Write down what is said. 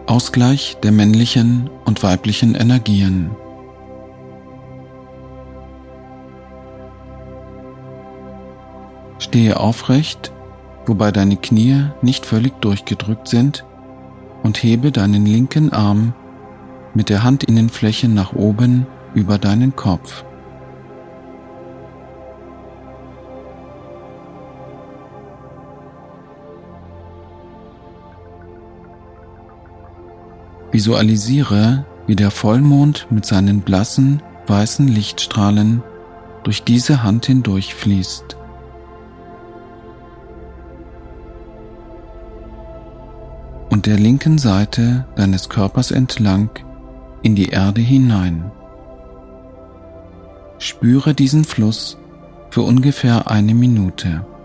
Ausgleich der männlichen und weiblichen Energien. Stehe aufrecht, wobei deine Knie nicht völlig durchgedrückt sind, und hebe deinen linken Arm mit der Handinnenfläche nach oben über deinen Kopf. Visualisiere, wie der Vollmond mit seinen blassen, weißen Lichtstrahlen durch diese Hand hindurchfließt. Und der linken Seite deines Körpers entlang in die Erde hinein. Spüre diesen Fluss für ungefähr 1 Minute.